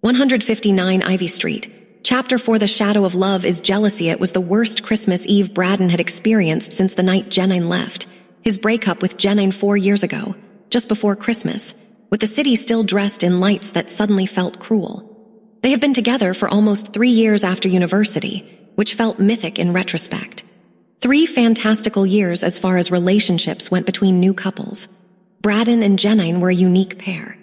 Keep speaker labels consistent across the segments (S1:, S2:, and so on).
S1: 159 Ivy Street. Chapter 4. The Shadow of Love is Jealousy. It was the worst Christmas Eve Braden had experienced since the night Jennine left. His breakup with Jennine 4 years ago, just before Christmas, with the city still dressed in lights that suddenly felt cruel. They have been together for almost 3 years after university, which felt mythic in retrospect. 3 fantastical years as far as relationships went between new couples. Braden and Jennine were a unique pair.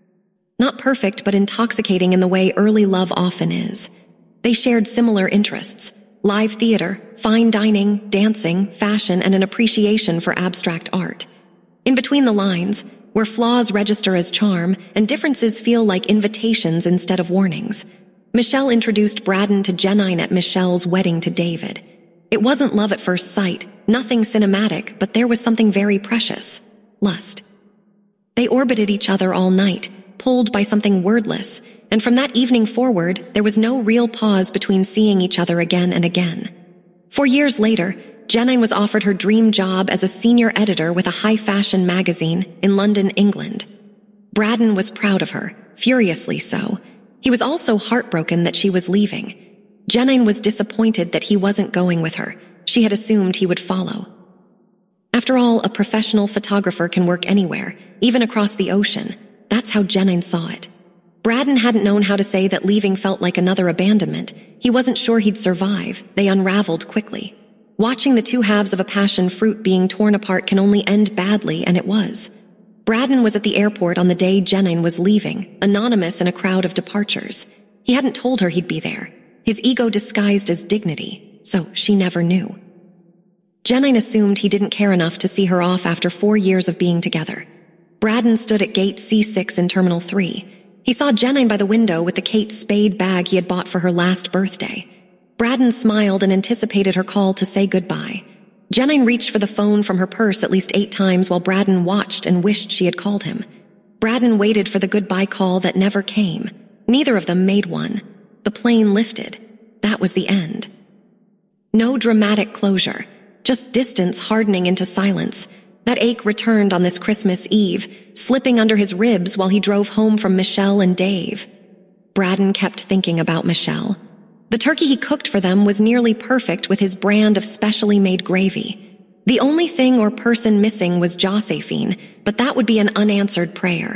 S1: Not perfect, but intoxicating in the way early love often is. They shared similar interests: live theater, fine dining, dancing, fashion, and an appreciation for abstract art. In between the lines, where flaws register as charm and differences feel like invitations instead of warnings, Michelle introduced Braden to Jennine at Michelle's wedding to David. It wasn't love at first sight, nothing cinematic, but there was something very precious: lust. They orbited each other all night, pulled by something wordless, and from that evening forward, there was no real pause between seeing each other again and again. 4 years later, Jennine was offered her dream job as a senior editor with a high-fashion magazine in London, England. Braden was proud of her, furiously so. He was also heartbroken that she was leaving. Jennine was disappointed that he wasn't going with her. She had assumed he would follow. After all, a professional photographer can work anywhere, even across the ocean. That's how Jennine saw it. Braden hadn't known how to say that leaving felt like another abandonment. He wasn't sure he'd survive. They unraveled quickly. Watching the two halves of a passion fruit being torn apart can only end badly, and it was. Braden was at the airport on the day Jennine was leaving, anonymous in a crowd of departures. He hadn't told her he'd be there. His ego disguised as dignity, so she never knew. Jennine assumed he didn't care enough to see her off after 4 years of being together. Braden stood at gate C6 in Terminal 3. He saw Jennine by the window with the Kate Spade bag he had bought for her last birthday. Braden smiled and anticipated her call to say goodbye. Jennine reached for the phone from her purse at least 8 times while Braden watched and wished she had called him. Braden waited for the goodbye call that never came. Neither of them made one. The plane lifted. That was the end. No dramatic closure, just distance hardening into silence. That ache returned on this Christmas Eve, slipping under his ribs while he drove home from Michelle and Dave. Braden kept thinking about Michelle. The turkey he cooked for them was nearly perfect with his brand of specially made gravy. The only thing or person missing was Josephine, but that would be an unanswered prayer.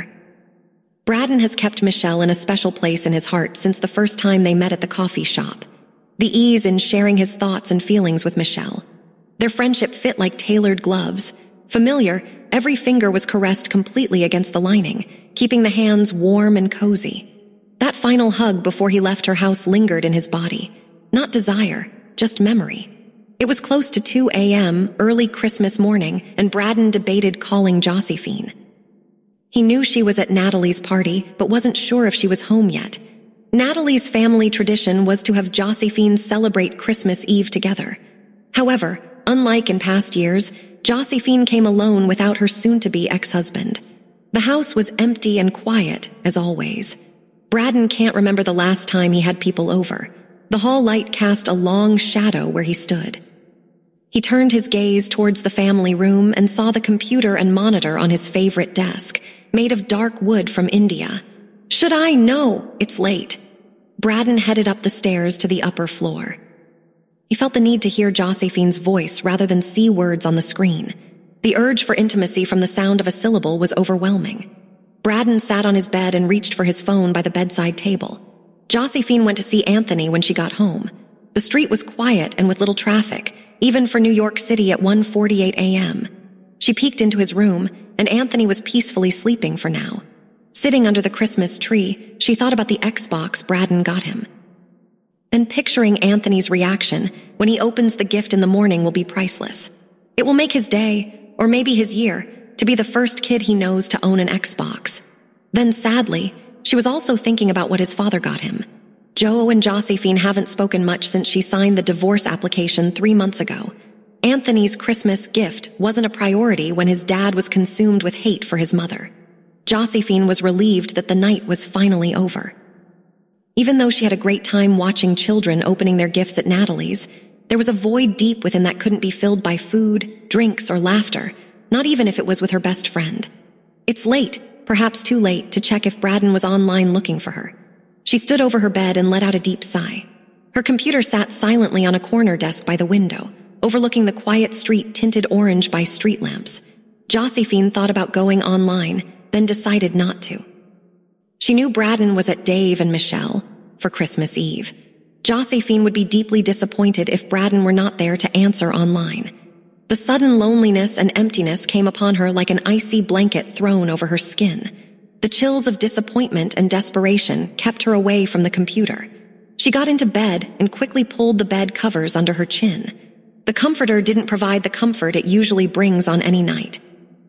S1: Braden has kept Michelle in a special place in his heart since the first time they met at the coffee shop. The ease in sharing his thoughts and feelings with Michelle. Their friendship fit like tailored gloves. Familiar, every finger was caressed completely against the lining, keeping the hands warm and cozy. That final hug before he left her house lingered in his body. Not desire, just memory. It was close to 2 a.m., early Christmas morning, and Braden debated calling Josephine. He knew she was at Natalie's party, but wasn't sure if she was home yet. Natalie's family tradition was to have Josephine celebrate Christmas Eve together. However, unlike in past years, Josephine came alone without her soon-to-be ex-husband. The house was empty and quiet, as always. Braden can't remember the last time he had people over. The hall light cast a long shadow where he stood. He turned his gaze towards the family room and saw the computer and monitor on his favorite desk, made of dark wood from India. Should I? No, it's late. Braden headed up the stairs to the upper floor. He felt the need to hear Josephine's voice rather than see words on the screen. The urge for intimacy from the sound of a syllable was overwhelming. Braden sat on his bed and reached for his phone by the bedside table. Josephine went to see Anthony when she got home. The street was quiet and with little traffic, even for New York City at 1:48 a.m. She peeked into his room, and Anthony was peacefully sleeping for now. Sitting under the Christmas tree, she thought about the Xbox Braden got him. Then picturing Anthony's reaction when he opens the gift in the morning will be priceless. It will make his day, or maybe his year, to be the first kid he knows to own an Xbox. Then sadly, she was also thinking about what his father got him. Joe and Josephine haven't spoken much since she signed the divorce application 3 months ago. Anthony's Christmas gift wasn't a priority when his dad was consumed with hate for his mother. Josephine was relieved that the night was finally over. Even though she had a great time watching children opening their gifts at Natalie's, there was a void deep within that couldn't be filled by food, drinks, or laughter, not even if it was with her best friend. It's late, perhaps too late, to check if Braden was online looking for her. She stood over her bed and let out a deep sigh. Her computer sat silently on a corner desk by the window, overlooking the quiet street tinted orange by street lamps. Josephine thought about going online, then decided not to. She knew Braden was at Dave and Michelle for Christmas Eve. Josephine would be deeply disappointed if Braden were not there to answer online. The sudden loneliness and emptiness came upon her like an icy blanket thrown over her skin. The chills of disappointment and desperation kept her away from the computer. She got into bed and quickly pulled the bed covers under her chin. The comforter didn't provide the comfort it usually brings on any night.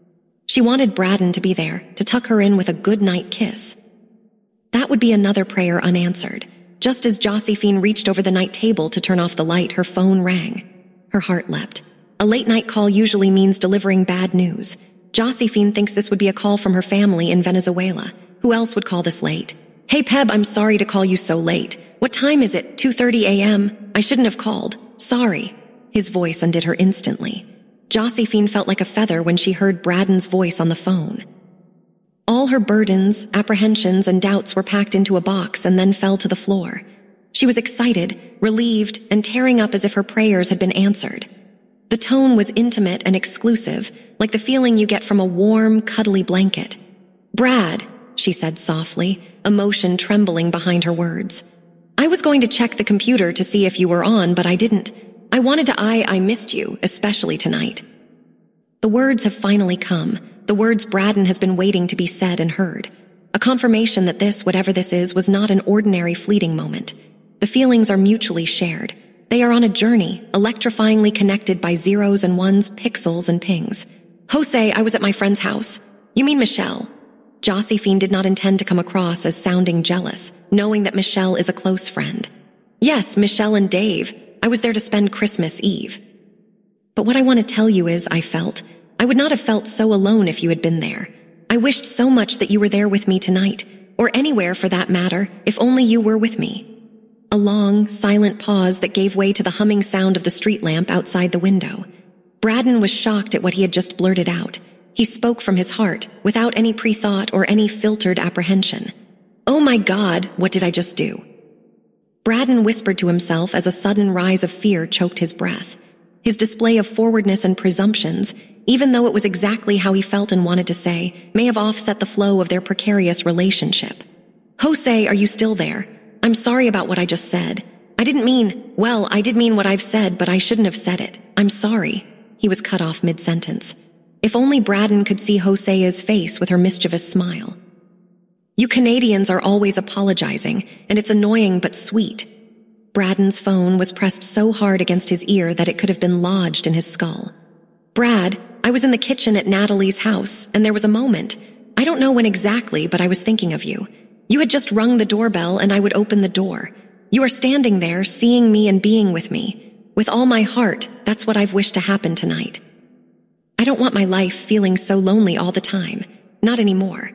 S1: She wanted Braden to be there, to tuck her in with a good-night kiss. That would be another prayer unanswered. Just as Josephine reached over the night table to turn off the light, her phone rang. Her heart leapt. A late-night call usually means delivering bad news. Josephine thinks this would be a call from her family in Venezuela. Who else would call this late? Hey, Peb, I'm sorry to call you so late. What time is it? 2:30 a.m.? I shouldn't have called. Sorry. His voice undid her instantly. Josephine felt like a feather when she heard Braden's voice on the phone. All her burdens, apprehensions, and doubts were packed into a box and then fell to the floor. She was excited, relieved, and tearing up as if her prayers had been answered. The tone was intimate and exclusive, like the feeling you get from a warm, cuddly blanket. "Brad," she said softly, emotion trembling behind her words. "I was going to check the computer to see if you were on, but I didn't. I wanted to I missed you, especially tonight." The words have finally come, the words Braden has been waiting to be said and heard. A confirmation that this, whatever this is, was not an ordinary fleeting moment. The feelings are mutually shared. They are on a journey, electrifyingly connected by zeros and ones, pixels and pings. "Jose, I was at my friend's house." "You mean Michelle?" Josephine did not intend to come across as sounding jealous, knowing that Michelle is a close friend. "Yes, Michelle and Dave. I was there to spend Christmas Eve." "But what I want to tell you is I would not have felt so alone if you had been there. I wished so much that you were there with me tonight, or anywhere for that matter, if only you were with me." A long, silent pause that gave way to the humming sound of the street lamp outside the window. Braden was shocked at what he had just blurted out. He spoke from his heart, without any pre-thought or any filtered apprehension. "Oh my God, what did I just do?" Braden whispered to himself as a sudden rise of fear choked his breath. His display of forwardness and presumptions, even though it was exactly how he felt and wanted to say, may have offset the flow of their precarious relationship. "Jose, are you still there? I'm sorry about what I just said. I did mean what I've said, but I shouldn't have said it. I'm sorry." He was cut off mid-sentence. If only Braden could see Hosea's face with her mischievous smile. "You Canadians are always apologizing, and it's annoying but sweet." Braden's phone was pressed so hard against his ear that it could have been lodged in his skull. "Brad, I was in the kitchen at Natalie's house, and there was a moment. I don't know when exactly, but I was thinking of you. You had just rung the doorbell and I would open the door. You are standing there, seeing me and being with me. With all my heart, that's what I've wished to happen tonight. I don't want my life feeling so lonely all the time. Not anymore."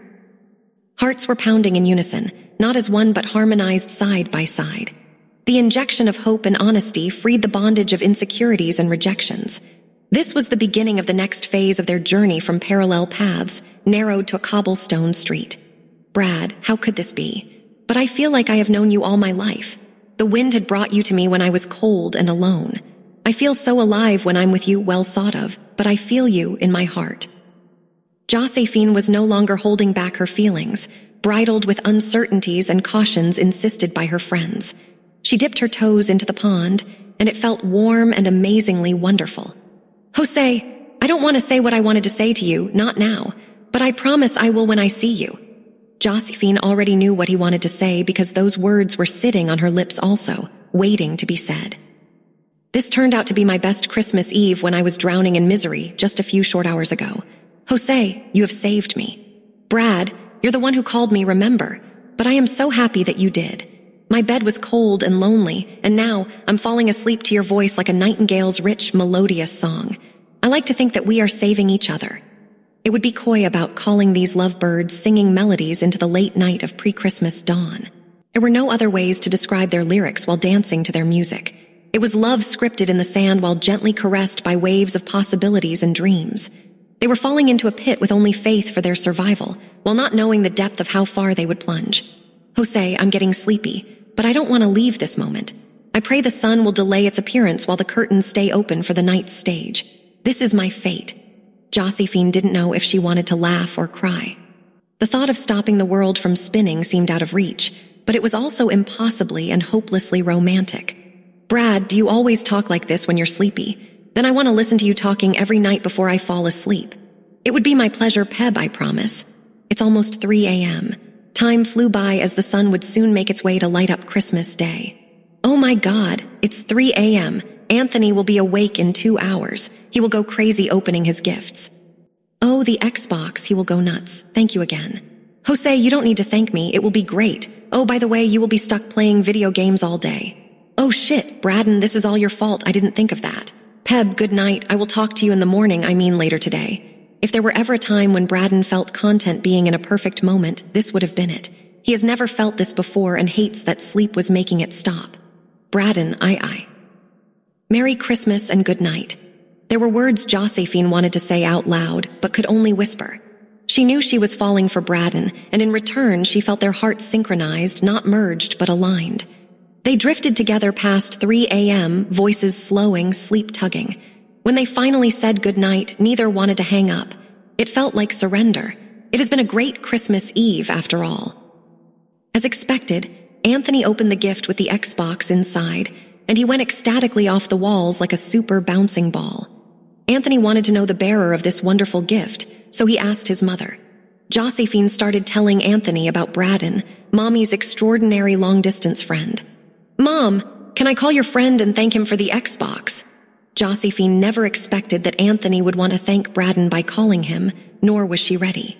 S1: Hearts were pounding in unison, not as one but harmonized side by side. The injection of hope and honesty freed the bondage of insecurities and rejections. This was the beginning of the next phase of their journey from parallel paths, narrowed to a cobblestone street. "Brad, how could this be? But I feel like I have known you all my life. The wind had brought you to me when I was cold and alone. I feel so alive when I'm with you, well thought of, but I feel you in my heart." Josephine was no longer holding back her feelings, bridled with uncertainties and cautions insisted by her friends. She dipped her toes into the pond, and it felt warm and amazingly wonderful. "Jose, I don't want to say what I wanted to say to you, not now, but I promise I will when I see you." Josephine already knew what he wanted to say because those words were sitting on her lips also, waiting to be said. "This turned out to be my best Christmas Eve when I was drowning in misery just a few short hours ago. Jose, you have saved me. Brad, you're the one who called me, remember? But I am so happy that you did. My bed was cold and lonely, and now I'm falling asleep to your voice like a nightingale's rich, melodious song. I like to think that we are saving each other." It would be coy about calling these lovebirds singing melodies into the late night of pre-Christmas dawn. There were no other ways to describe their lyrics while dancing to their music. It was love scripted in the sand while gently caressed by waves of possibilities and dreams. They were falling into a pit with only faith for their survival, while not knowing the depth of how far they would plunge. Jose, I'm getting sleepy, but I don't want to leave this moment. I pray the sun will delay its appearance while the curtains stay open for the night's stage. This is my fate. Josephine didn't know if she wanted to laugh or cry. The thought of stopping the world from spinning seemed out of reach, but it was also impossibly and hopelessly romantic. Brad, do you always talk like this when you're sleepy? Then I want to listen to you talking every night before I fall asleep. It would be my pleasure, Peb, I promise. It's almost 3 a.m. Time flew by as the sun would soon make its way to light up Christmas Day. Oh my God, it's 3 a.m. Anthony will be awake in 2 hours. He will go crazy opening his gifts. Oh, the Xbox, he will go nuts. Thank you again. Jose, you don't need to thank me. It will be great. Oh, by the way, you will be stuck playing video games all day. Oh shit, Braden, this is all your fault. I didn't think of that. Peb, good night. I will talk to you in the morning, later today. If there were ever a time when Braden felt content being in a perfect moment, this would have been it. He has never felt this before and hates that sleep was making it stop. Braden, I. Merry Christmas and good night. There were words Josephine wanted to say out loud, but could only whisper. She knew she was falling for Braden, and in return she felt their hearts synchronized, not merged, but aligned. They drifted together past 3 a.m., voices slowing, sleep tugging. When they finally said goodnight, neither wanted to hang up. It felt like surrender. It has been a great Christmas Eve, after all. As expected, Anthony opened the gift with the Xbox inside, and he went ecstatically off the walls like a super bouncing ball. Anthony wanted to know the bearer of this wonderful gift, so he asked his mother. Josephine started telling Anthony about Braden, Mommy's extraordinary long-distance friend. Mom, can I call your friend and thank him for the Xbox? Josephine never expected that Anthony would want to thank Braden by calling him, nor was she ready.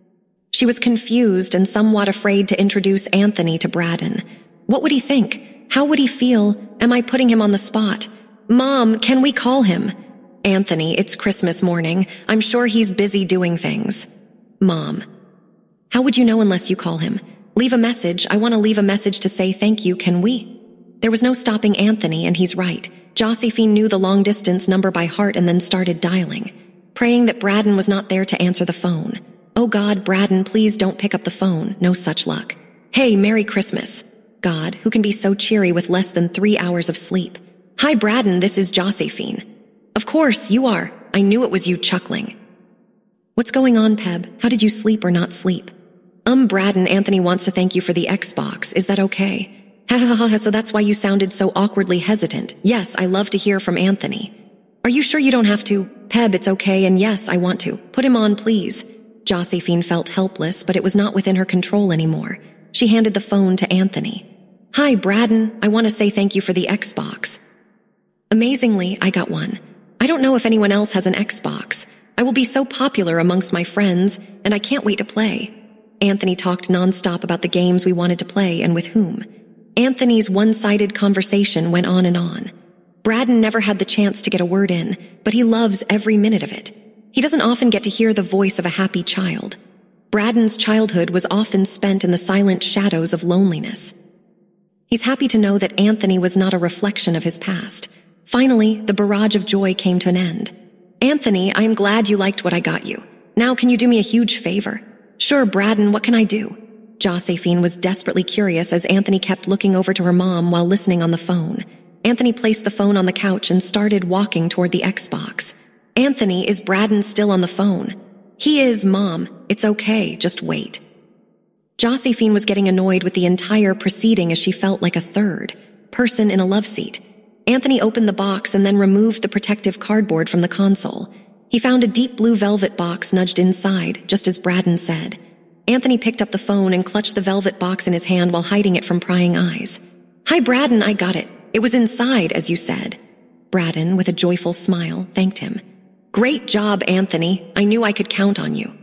S1: She was confused and somewhat afraid to introduce Anthony to Braden. What would he think? How would he feel? Am I putting him on the spot? Mom, can we call him? Anthony, it's Christmas morning. I'm sure he's busy doing things. Mom. How would you know unless you call him? Leave a message. I want to leave a message to say thank you, can we? There was no stopping Anthony, and he's right. Josephine knew the long-distance number by heart and then started dialing, praying that Braden was not there to answer the phone. Oh God, Braden, please don't pick up the phone. No such luck. Hey, Merry Christmas. God, who can be so cheery with less than 3 hours of sleep? Hi, Braden, this is Josephine. Of course, you are. I knew it was you chuckling. What's going on, Peb? How did you sleep or not sleep? Braden, Anthony wants to thank you for the Xbox. Is that okay? Ha ha ha, so that's why you sounded so awkwardly hesitant. Yes, I love to hear from Anthony. Are you sure you don't have to? Peb, it's okay, and yes, I want to. Put him on, please. Josephine felt helpless, but it was not within her control anymore. She handed the phone to Anthony. Hi, Braden. I want to say thank you for the Xbox. Amazingly, I got one. I don't know if anyone else has an Xbox. I will be so popular amongst my friends, and I can't wait to play. Anthony talked nonstop about the games we wanted to play and with whom. Anthony's one-sided conversation went on and on. Braden never had the chance to get a word in, but he loves every minute of it. He doesn't often get to hear the voice of a happy child. Braden's childhood was often spent in the silent shadows of loneliness. He's happy to know that Anthony was not a reflection of his past. Finally, the barrage of joy came to an end. Anthony, I am glad you liked what I got you. Now can you do me a huge favor? Sure, Braden, what can I do? Josephine was desperately curious as Anthony kept looking over to her mom while listening on the phone. Anthony placed the phone on the couch and started walking toward the Xbox. Anthony, is Braden still on the phone? He is, Mom. It's okay, just wait. Josephine was getting annoyed with the entire proceeding as she felt like a third person in a love seat. Anthony opened the box and then removed the protective cardboard from the console. He found a deep blue velvet box nudged inside, just as Braden said. Anthony picked up the phone and clutched the velvet box in his hand while hiding it from prying eyes. Hi, Braden, I got it. It was inside, as you said. Braden, with a joyful smile, thanked him. Great job, Anthony. I knew I could count on you.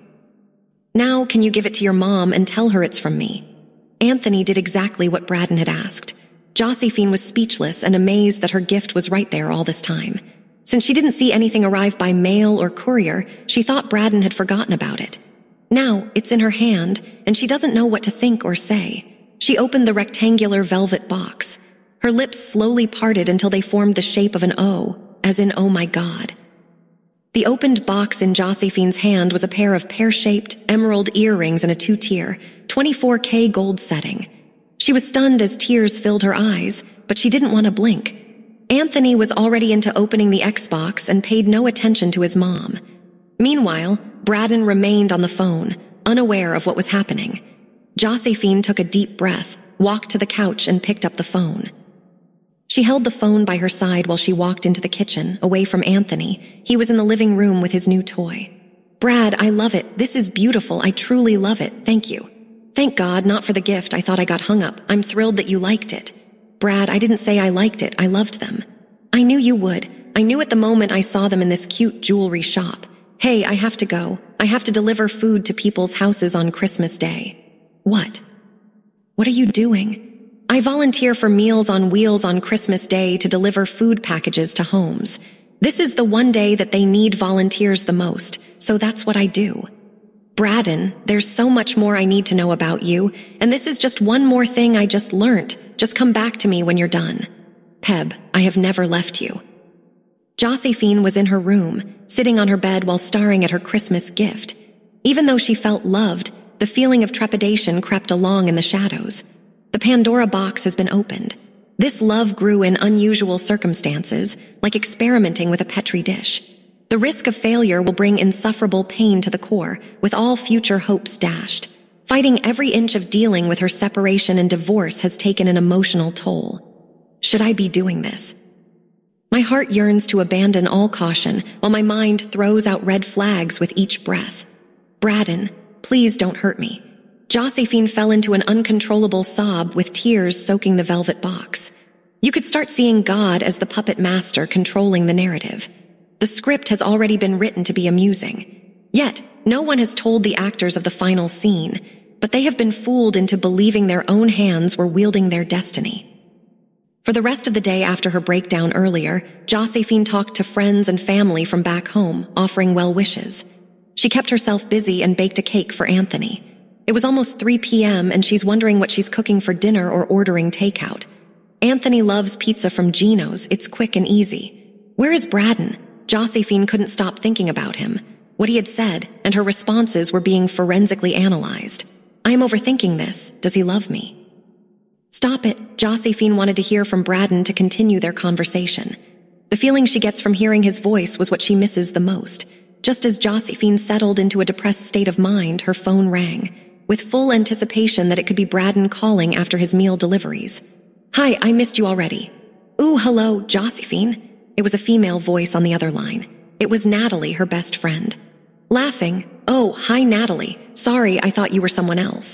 S1: Now, can you give it to your mom and tell her it's from me? Anthony did exactly what Braden had asked. Josephine was speechless and amazed that her gift was right there all this time. Since she didn't see anything arrive by mail or courier, she thought Braden had forgotten about it. Now, it's in her hand, and she doesn't know what to think or say. She opened the rectangular velvet box. Her lips slowly parted until they formed the shape of an O, as in, oh my God. The opened box in Josephine's hand was a pair of pear-shaped emerald earrings in a 2-tier, 24K gold setting. She was stunned as tears filled her eyes, but she didn't want to blink. Anthony was already into opening the Xbox and paid no attention to his mom. Meanwhile, Braden remained on the phone, unaware of what was happening. Josephine took a deep breath, walked to the couch and picked up the phone. She held the phone by her side while she walked into the kitchen, away from Anthony. He was in the living room with his new toy. "Brad, I love it. This is beautiful. I truly love it. Thank you." "Thank God, not for the gift. I thought I got hung up. I'm thrilled that you liked it." "Brad, I didn't say I liked it. I loved them." "I knew you would. I knew at the moment I saw them in this cute jewelry shop. Hey, I have to go. I have to deliver food to people's houses on Christmas Day." "What? What are you doing?" "I volunteer for Meals on Wheels on Christmas Day to deliver food packages to homes. This is the one day that they need volunteers the most, so that's what I do." "Braden, there's so much more I need to know about you, and this is just one more thing I just learnt. Just come back to me when you're done." "Peb, I have never left you." Josephine was in her room, sitting on her bed while staring at her Christmas gift. Even though she felt loved, the feeling of trepidation crept along in the shadows. The Pandora box has been opened. This love grew in unusual circumstances, like experimenting with a Petri dish. The risk of failure will bring insufferable pain to the core, with all future hopes dashed. Fighting every inch of dealing with her separation and divorce has taken an emotional toll. Should I be doing this? My heart yearns to abandon all caution, while my mind throws out red flags with each breath. "Braden, please don't hurt me." Josephine fell into an uncontrollable sob with tears soaking the velvet box. You could start seeing God as the puppet master controlling the narrative. The script has already been written to be amusing. Yet, no one has told the actors of the final scene, but they have been fooled into believing their own hands were wielding their destiny. For the rest of the day after her breakdown earlier, Josephine talked to friends and family from back home, offering well wishes. She kept herself busy and baked a cake for Anthony. It was almost 3 p.m. and she's wondering what she's cooking for dinner or ordering takeout. Anthony loves pizza from Gino's. It's quick and easy. Where is Braden? Josephine couldn't stop thinking about him, what he had said, and her responses were being forensically analyzed. I am overthinking this. Does he love me? Stop it. Josephine wanted to hear from Braden to continue their conversation. The feeling she gets from hearing his voice was what she misses the most. Just as Josephine settled into a depressed state of mind, her phone rang, with full anticipation that it could be Braden calling after his meal deliveries. "Hi, I missed you already." "Ooh, hello, Josephine." It was a female voice on the other line. It was Natalie, her best friend. Laughing, "Oh, hi Natalie. Sorry, I thought you were someone else."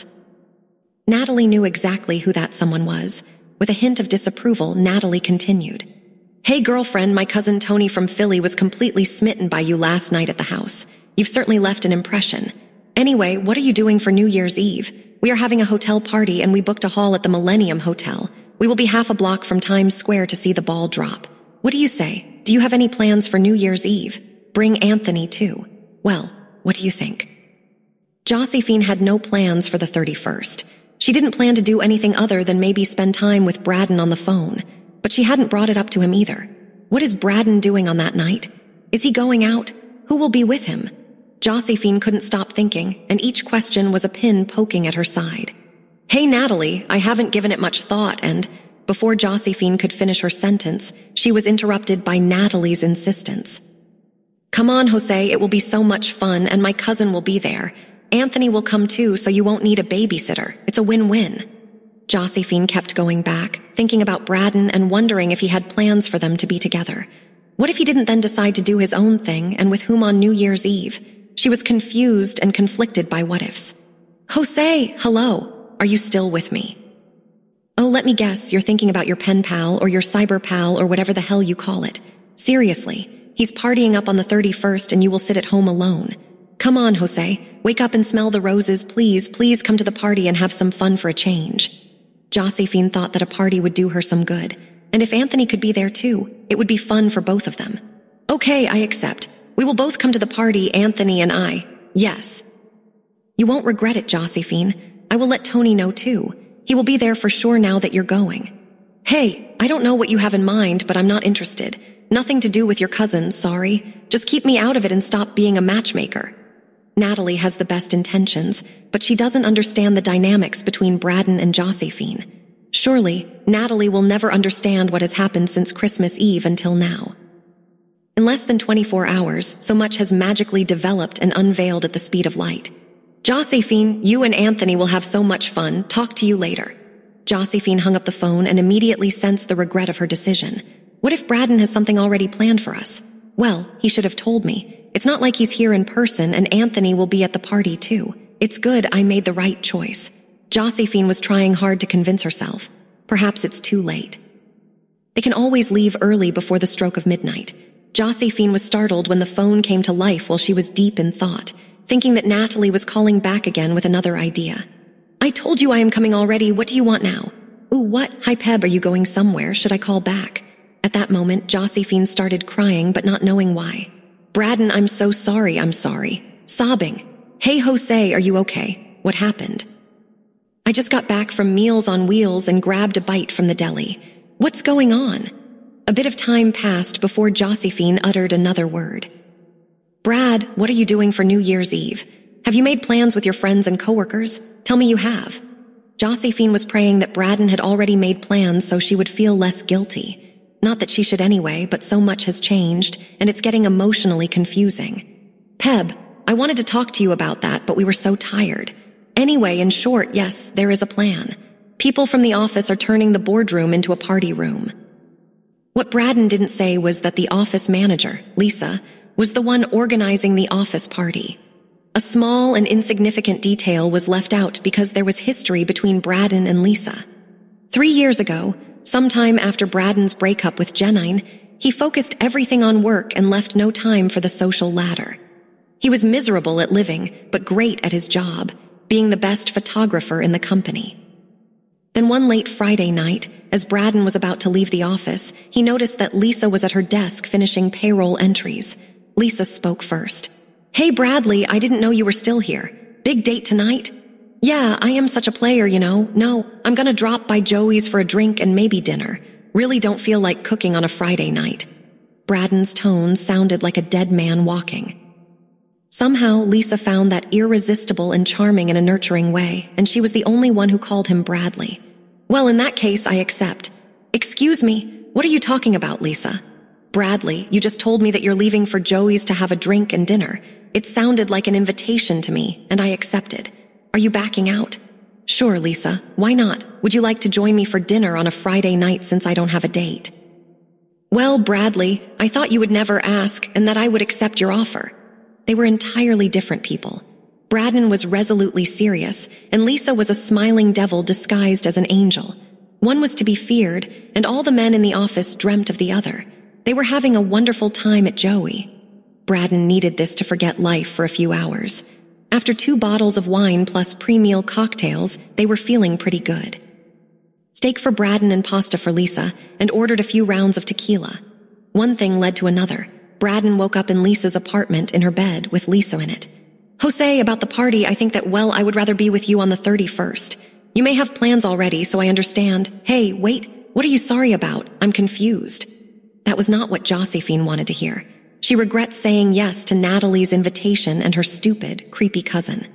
S1: Natalie knew exactly who that someone was. With a hint of disapproval, Natalie continued. "Hey girlfriend, my cousin Tony from Philly was completely smitten by you last night at the house. You've certainly left an impression. Anyway, what are you doing for New Year's Eve? We are having a hotel party and we booked a hall at the Millennium Hotel. We will be half a block from Times Square to see the ball drop. What do you say? Do you have any plans for New Year's Eve? Bring Anthony too. Well, what do you think?" Josephine had no plans for the 31st. She didn't plan to do anything other than maybe spend time with Braden on the phone, but she hadn't brought it up to him either. What is Braden doing on that night? Is he going out? Who will be with him? Josephine couldn't stop thinking, and each question was a pin poking at her side. "Hey Natalie, I haven't given it much thought," and before Josephine could finish her sentence, she was interrupted by Natalie's insistence. "Come on, Jose, it will be so much fun, and my cousin will be there. Anthony will come too, so you won't need a babysitter. It's a win-win." Josephine kept going back, thinking about Braden and wondering if he had plans for them to be together. What if he didn't then decide to do his own thing, and with whom on New Year's Eve? She was confused and conflicted by what-ifs. "Jose, hello. Are you still with me?" "Oh, let me guess, you're thinking about your pen pal or your cyber pal or whatever the hell you call it. Seriously, he's partying up on the 31st and you will sit at home alone. Come on, Jose, wake up and smell the roses, please. Please come to the party and have some fun for a change." Josephine thought that a party would do her some good, and if Anthony could be there too, it would be fun for both of them. "Okay, I accept. We will both come to the party, Anthony and I. Yes." "You won't regret it, Josephine. I will let Tony know too. He will be there for sure now that you're going." "Hey, I don't know what you have in mind, but I'm not interested. Nothing to do with your cousin, sorry. Just keep me out of it and stop being a matchmaker." Natalie has the best intentions, but she doesn't understand the dynamics between Braden and Josephine. Surely, Natalie will never understand what has happened since Christmas Eve until now. In less than 24 hours, so much has magically developed and unveiled at the speed of light. Josephine, you and Anthony will have so much fun. Talk to you later. Josephine hung up the phone and immediately sensed the regret of her decision. What if Braden has something already planned for us? Well, he should have told me. It's not like he's here in person and Anthony will be at the party too. It's good I made the right choice. Josephine was trying hard to convince herself. Perhaps it's too late. They can always leave early before the stroke of midnight. Josephine was startled when the phone came to life while she was deep in thought, thinking that Natalie was calling back again with another idea. I told you I am coming already. What do you want now? Ooh, what? Hi, Peb, are you going somewhere? Should I call back? At that moment, Josephine started crying, but not knowing why. Braden, I'm so sorry, I'm sorry. Sobbing. Hey, Jose, are you okay? What happened? I just got back from Meals on Wheels and grabbed a bite from the deli. What's going on? A bit of time passed before Josephine uttered another word. Brad, what are you doing for New Year's Eve? Have you made plans with your friends and coworkers? Tell me you have. Josephine was praying that Braden had already made plans so she would feel less guilty. Not that she should anyway, but so much has changed, and it's getting emotionally confusing. Peb, I wanted to talk to you about that, but we were so tired. Anyway, in short, yes, there is a plan. People from the office are turning the boardroom into a party room. What Braden didn't say was that the office manager, Lisa, was the one organizing the office party. A small and insignificant detail was left out because there was history between Braden and Lisa. 3 years ago, sometime after Braden's breakup with Janine, he focused everything on work and left no time for the social ladder. He was miserable at living, but great at his job, being the best photographer in the company. Then one late Friday night, as Braden was about to leave the office, he noticed that Lisa was at her desk finishing payroll entries. Lisa spoke first. Hey Bradley, I didn't know you were still here. Big date tonight? Yeah, I am such a player, you know. No, I'm gonna drop by Joey's for a drink and maybe dinner. Really don't feel like cooking on a Friday night. Braden's tone sounded like a dead man walking. Somehow, Lisa found that irresistible and charming in a nurturing way, and she was the only one who called him Bradley. Well, in that case, I accept. Excuse me, what are you talking about, Lisa? Bradley, you just told me that you're leaving for Joey's to have a drink and dinner. It sounded like an invitation to me, and I accepted. Are you backing out? Sure, Lisa, why not? Would you like to join me for dinner on a Friday night since I don't have a date? Well, Bradley, I thought you would never ask and that I would accept your offer. They were entirely different people. Braden was resolutely serious, and Lisa was a smiling devil disguised as an angel. One was to be feared, and all the men in the office dreamt of the other. They were having a wonderful time at Joey. Braden needed this to forget life for a few hours. After 2 bottles of wine plus pre-meal cocktails, they were feeling pretty good. Steak for Braden and pasta for Lisa, and ordered a few rounds of tequila. One thing led to another. Braden woke up in Lisa's apartment in her bed with Lisa in it. Jose, about the party, I think that, well, I would rather be with you on the 31st. You may have plans already, so I understand. Hey, wait, what are you sorry about? I'm confused. That was not what Josephine wanted to hear. She regrets saying yes to Natalie's invitation and her stupid, creepy cousin.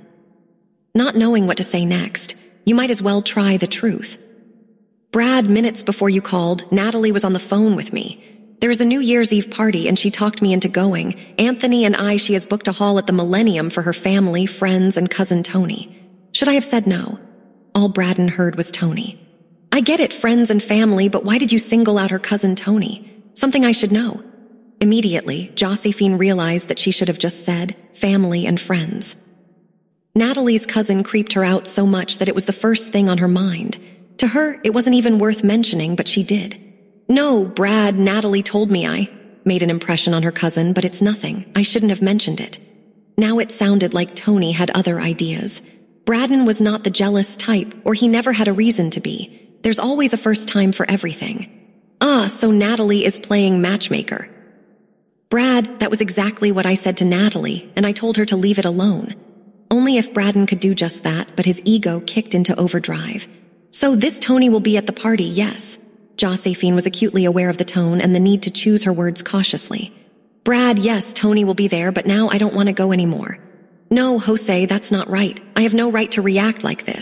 S1: Not knowing what to say next, you might as well try the truth. Brad, minutes before you called, Natalie was on the phone with me. There is a New Year's Eve party and she talked me into going. Anthony and she has booked a hall at the Millennium for her family, friends, and cousin Tony. Should I have said no? All Braden heard was Tony. I get it, friends and family, but why did you single out her cousin Tony? Something I should know. Immediately, Josephine realized that she should have just said family and friends. Natalie's cousin creeped her out so much that it was the first thing on her mind. To her, it wasn't even worth mentioning, but she did. No, Brad, Natalie told me I made an impression on her cousin, but it's nothing. I shouldn't have mentioned it. Now it sounded like Tony had other ideas. Braden was not the jealous type, or he never had a reason to be. There's always a first time for everything. So Natalie is playing matchmaker. Brad, that was exactly what I said to Natalie, and I told her to leave it alone. Only if Braden could do just that, but his ego kicked into overdrive. So this Tony will be at the party, yes. Josephine was acutely aware of the tone and the need to choose her words cautiously. Brad, yes, Tony will be there, but now I don't want to go anymore. No, Jose, that's not right. I have no right to react like this.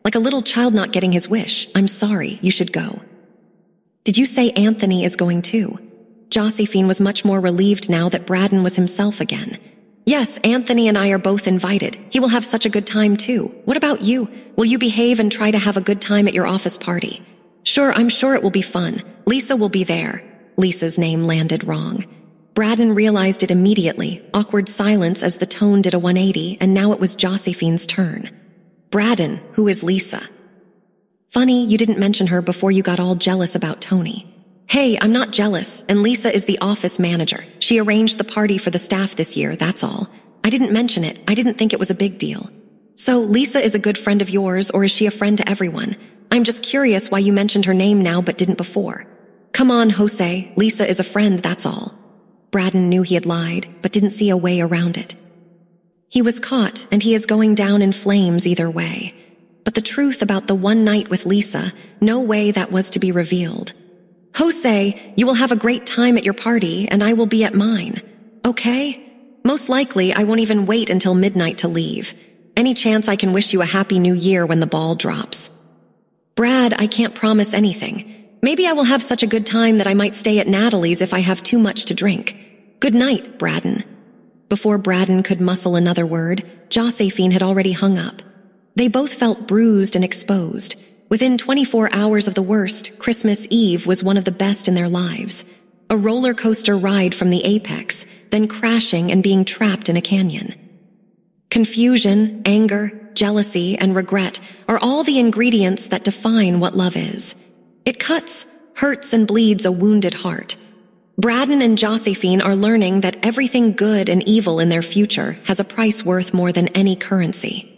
S1: Like a little child not getting his wish. I'm sorry, you should go. Did you say Anthony is going too? Josephine was much more relieved now that Braden was himself again. Yes, Anthony and I are both invited. He will have such a good time too. What about you? Will you behave and try to have a good time at your office party? Sure, I'm sure it will be fun. Lisa will be there. Lisa's name landed wrong. Braden realized it immediately, awkward silence as the tone did a 180, and now it was Josephine's turn. Braden, who is Lisa? Funny, you didn't mention her before you got all jealous about Tony. Hey, I'm not jealous, and Lisa is the office manager. She arranged the party for the staff this year, that's all. I didn't mention it. I didn't think it was a big deal. So, Lisa is a good friend of yours, or is she a friend to everyone? I'm just curious why you mentioned her name now but didn't before. Come on, Jose. Lisa is a friend, that's all. Braden knew he had lied, but didn't see a way around it. He was caught, and he is going down in flames either way. But the truth about the one night with Lisa, no way that was to be revealed. Jose, you will have a great time at your party, and I will be at mine. Okay? Most likely, I won't even wait until midnight to leave. Any chance I can wish you a happy new year when the ball drops? Brad, I can't promise anything. Maybe I will have such a good time that I might stay at Natalie's if I have too much to drink. Good night, Braden. Before Braden could muscle another word, Josephine had already hung up. They both felt bruised and exposed. Within 24 hours of the worst, Christmas Eve was one of the best in their lives. A roller coaster ride from the apex, then crashing and being trapped in a canyon. Confusion, anger, jealousy, and regret are all the ingredients that define what love is. It cuts, hurts, and bleeds a wounded heart. Braden and Josephine are learning that everything good and evil in their future has a price worth more than any currency.